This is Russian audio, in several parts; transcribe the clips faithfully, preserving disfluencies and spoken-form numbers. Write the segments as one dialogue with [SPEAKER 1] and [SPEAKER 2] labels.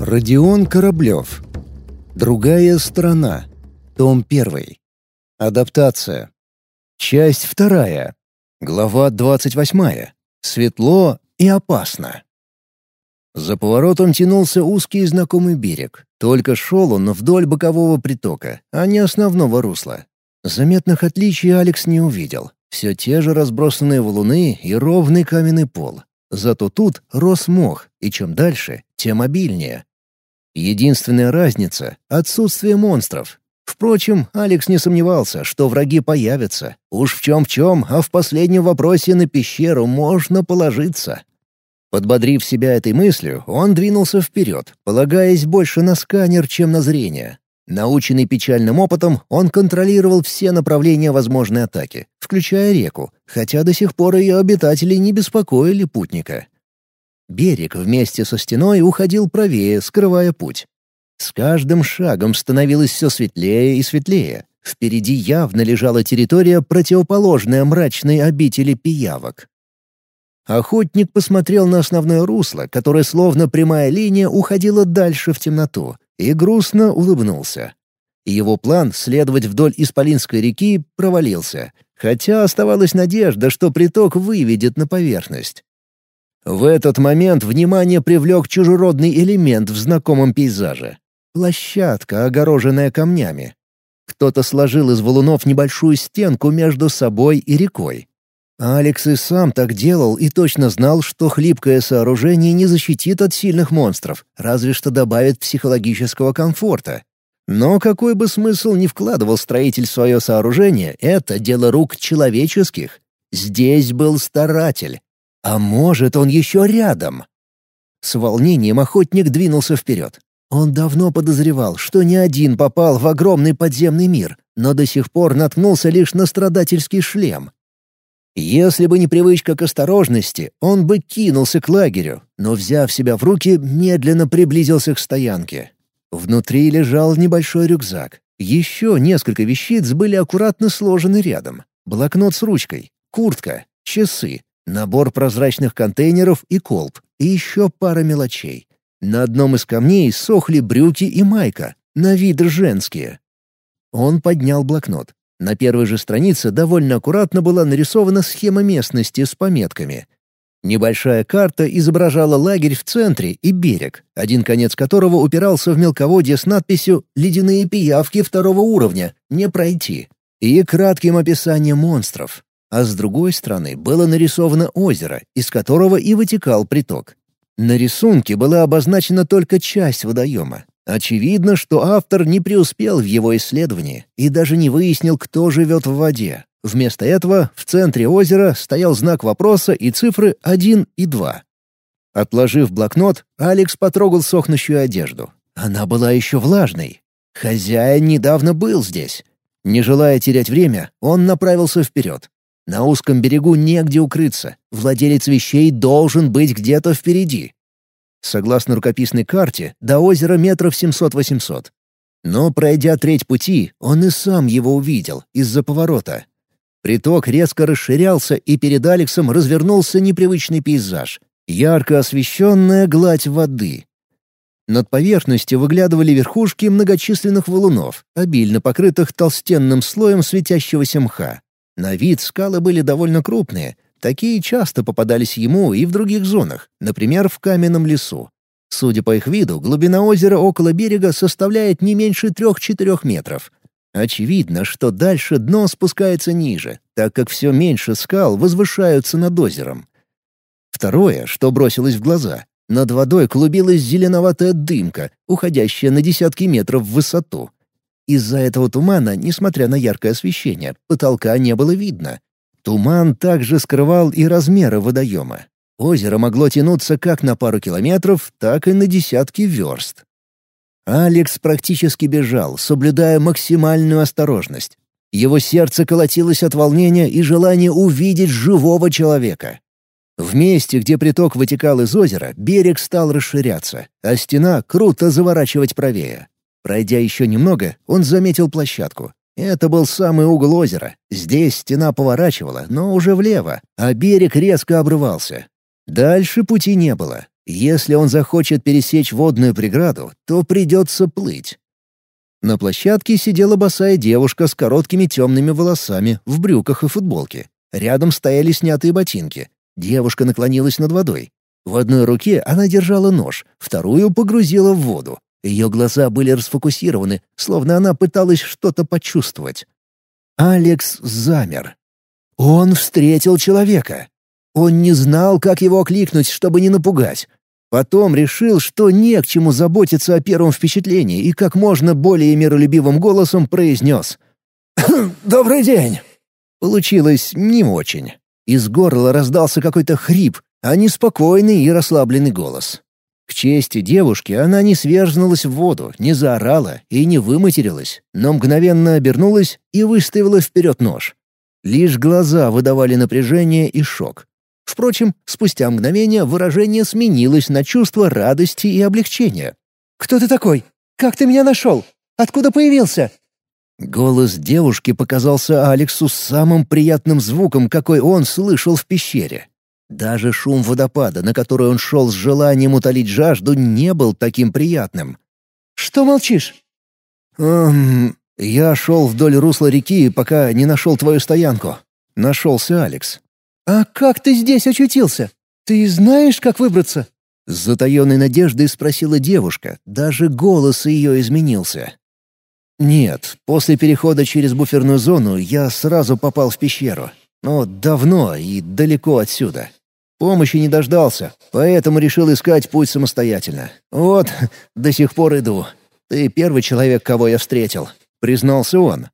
[SPEAKER 1] Родион Кораблев. Другая сторона. Том первый. Адаптация. Часть вторая. Глава двадцать восьмая. Светло и опасно. За поворотом тянулся узкий знакомый берег. Только шел он вдоль бокового притока, а не основного русла. Заметных отличий Алекс не увидел. Все те же разбросанные валуны и ровный каменный пол. Зато тут рос мох, и чем дальше, тем обильнее. Единственная разница — отсутствие монстров. Впрочем, Алекс не сомневался, что враги появятся. Уж в чем-в чем, а в последнем вопросе на пещеру можно положиться. Подбодрив себя этой мыслью, он двинулся вперед, полагаясь больше на сканер, чем на зрение. Наученный печальным опытом, он контролировал все направления возможной атаки, включая реку, хотя до сих пор ее обитатели не беспокоили путника. Берег вместе со стеной уходил правее, скрывая путь. С каждым шагом становилось все светлее и светлее. Впереди явно лежала территория, противоположная мрачной обители пиявок. Охотник посмотрел на основное русло, которое словно прямая линия уходило дальше в темноту, и грустно улыбнулся. Его план следовать вдоль Исполинской реки провалился, хотя оставалась надежда, что приток выведет на поверхность. В этот момент внимание привлек чужеродный элемент в знакомом пейзаже. Площадка, огороженная камнями. Кто-то сложил из валунов небольшую стенку между собой и рекой. Алекс и сам так делал и точно знал, что хлипкое сооружение не защитит от сильных монстров, разве что добавит психологического комфорта. Но какой бы смысл ни вкладывал строитель в свое сооружение, это дело рук человеческих. Здесь был старатель. А может, он еще рядом? С волнением охотник двинулся вперед. Он давно подозревал, что не один попал в огромный подземный мир, но до сих пор наткнулся лишь на страдательский шлем. Если бы не привычка к осторожности, он бы кинулся к лагерю, но, взяв себя в руки, медленно приблизился к стоянке. Внутри лежал небольшой рюкзак. Еще несколько вещиц были аккуратно сложены рядом. Блокнот с ручкой, куртка, часы, набор прозрачных контейнеров и колб, и еще пара мелочей. На одном из камней сохли брюки и майка, на вид женские. Он поднял блокнот. На первой же странице довольно аккуратно была нарисована схема местности с пометками. Небольшая карта изображала лагерь в центре и берег, один конец которого упирался в мелководье с надписью «Ледяные пиявки второго уровня. Не пройти» и кратким описанием монстров. А с другой стороны было нарисовано озеро, из которого и вытекал приток. На рисунке была обозначена только часть водоема. Очевидно, что автор не преуспел в его исследовании и даже не выяснил, кто живет в воде. Вместо этого в центре озера стоял знак вопроса и цифры один и два. Отложив блокнот, Алекс потрогал сохнущую одежду. Она была еще влажной. Хозяин недавно был здесь. Не желая терять время, он направился вперед. На узком берегу негде укрыться. Владелец вещей должен быть где-то впереди. Согласно рукописной карте, до озера метров семьсот-восемьсот. Но, пройдя треть пути, он и сам его увидел из-за поворота. Приток резко расширялся, и перед Алексом развернулся непривычный пейзаж. Ярко освещенная гладь воды. Над поверхностью выглядывали верхушки многочисленных валунов, обильно покрытых толстенным слоем светящегося мха. На вид скалы были довольно крупные. Такие часто попадались ему и в других зонах, например, в каменном лесу. Судя по их виду, глубина озера около берега составляет не меньше трех-четырех метров. Очевидно, что дальше дно спускается ниже, так как все меньше скал возвышаются над озером. Второе, что бросилось в глаза — над водой клубилась зеленоватая дымка, уходящая на десятки метров в высоту. Из-за этого тумана, несмотря на яркое освещение, потолка не было видно. Туман также скрывал и размеры водоема. Озеро могло тянуться как на пару километров, так и на десятки верст. Алекс практически бежал, соблюдая максимальную осторожность. Его сердце колотилось от волнения и желания увидеть живого человека. В месте, где приток вытекал из озера, берег стал расширяться, а стена круто заворачивать правее. Пройдя еще немного, он заметил площадку. Это был самый угол озера. Здесь стена поворачивала, но уже влево, а берег резко обрывался. Дальше пути не было. Если он захочет пересечь водную преграду, то придется плыть. На площадке сидела босая девушка с короткими темными волосами, в брюках и футболке. Рядом стояли снятые ботинки. Девушка наклонилась над водой. В одной руке она держала нож, вторую погрузила в воду. Ее глаза были расфокусированы, словно она пыталась что-то почувствовать. Алекс замер. Он встретил человека. Он не знал, как его окликнуть, чтобы не напугать. Потом решил, что не к чему заботиться о первом впечатлении, и как можно более миролюбивым голосом произнес: «Добрый день!» Получилось не очень. Из горла раздался какой-то хрип, а не спокойный и расслабленный голос. К чести девушки, она не сверзнулась в воду, не заорала и не выматерилась, но мгновенно обернулась и выставила вперед нож. Лишь глаза выдавали напряжение и шок. Впрочем, спустя мгновение выражение сменилось на чувство радости и облегчения. «Кто ты такой? Как ты меня нашел? Откуда появился?» Голос девушки показался Алексу самым приятным звуком, какой он слышал в пещере. Даже шум водопада, на который он шел с желанием утолить жажду, не был таким приятным. «Что молчишь?» «Эм... Я шел вдоль русла реки, пока не нашел твою стоянку». Нашелся Алекс. «А как ты здесь очутился? Ты знаешь, как выбраться?» С затаенной надеждой спросила девушка, даже голос ее изменился. «Нет, после перехода через буферную зону я сразу попал в пещеру. Но давно и далеко отсюда. Помощи не дождался, поэтому решил искать путь самостоятельно. Вот, до сих пор иду. Ты первый человек, кого я встретил», — признался он.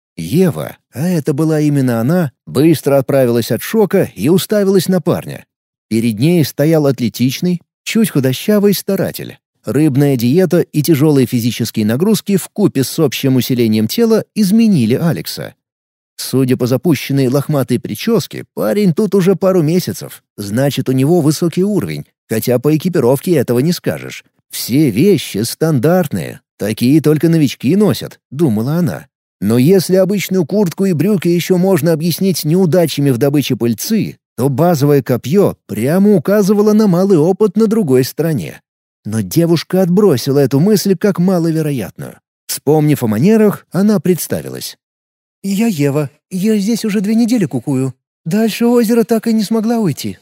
[SPEAKER 1] Ева, а это была именно она, быстро отправилась от шока и уставилась на парня. Перед ней стоял атлетичный, чуть худощавый старатель. Рыбная диета и тяжелые физические нагрузки вкупе с общим усилением тела изменили Алекса. Судя по запущенной лохматой прическе, парень тут уже пару месяцев. Значит, у него высокий уровень, хотя по экипировке этого не скажешь. Все вещи стандартные, такие только новички носят, думала она. Но если обычную куртку и брюки еще можно объяснить неудачами в добыче пыльцы, то базовое копье прямо указывало на малый опыт на другой стороне. Но девушка отбросила эту мысль как маловероятную. Вспомнив о манерах, она представилась. «Я Ева. Я здесь уже две недели кукую. Дальше озера так и не смогла уйти».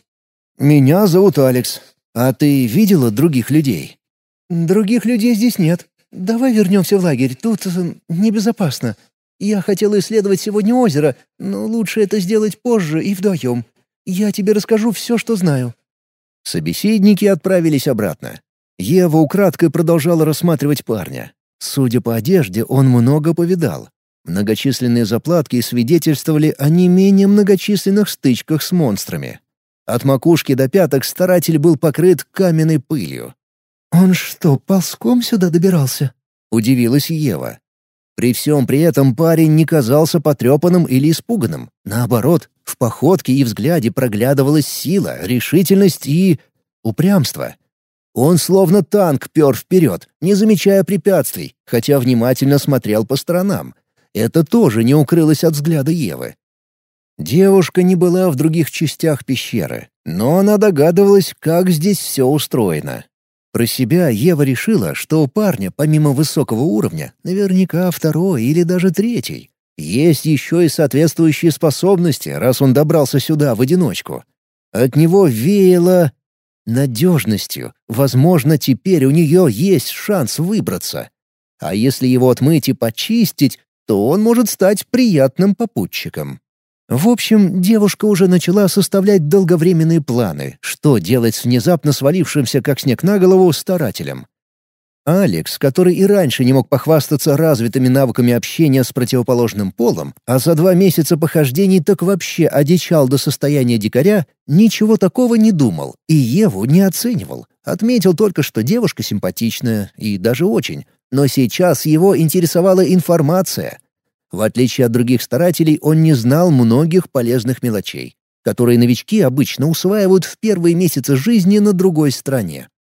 [SPEAKER 1] «Меня зовут Алекс. А ты видела других людей?» «Других людей здесь нет. Давай вернемся в лагерь. Тут э, небезопасно. Я хотела исследовать сегодня озеро, но лучше это сделать позже и вдвоем. Я тебе расскажу все, что знаю». Собеседники отправились обратно. Ева украдкой продолжала рассматривать парня. Судя по одежде, он много повидал. Многочисленные заплатки свидетельствовали о не менее многочисленных стычках с монстрами. От макушки до пяток старатель был покрыт каменной пылью. «Он что, ползком сюда добирался?» — удивилась Ева. При всем при этом парень не казался потрепанным или испуганным. Наоборот, в походке и взгляде проглядывалась сила, решительность и... упрямство. Он словно танк пер вперед, не замечая препятствий, хотя внимательно смотрел по сторонам. Это тоже не укрылось от взгляда Евы. Девушка не была в других частях пещеры, но она догадывалась, как здесь все устроено. Про себя Ева решила, что у парня, помимо высокого уровня, наверняка второй или даже третий. Есть еще и соответствующие способности, раз он добрался сюда в одиночку. От него веяло надежностью. Возможно, теперь у нее есть шанс выбраться. А если его отмыть и почистить, то он может стать приятным попутчиком. В общем, девушка уже начала составлять долговременные планы, что делать с внезапно свалившимся, как снег на голову, старателем. Алекс, который и раньше не мог похвастаться развитыми навыками общения с противоположным полом, а за два месяца похождений так вообще одичал до состояния дикаря, ничего такого не думал и Еву не оценивал. Отметил только, что девушка симпатичная, и даже очень, но сейчас его интересовала информация. В отличие от других старателей, он не знал многих полезных мелочей, которые новички обычно усваивают в первые месяцы жизни на другой стороне.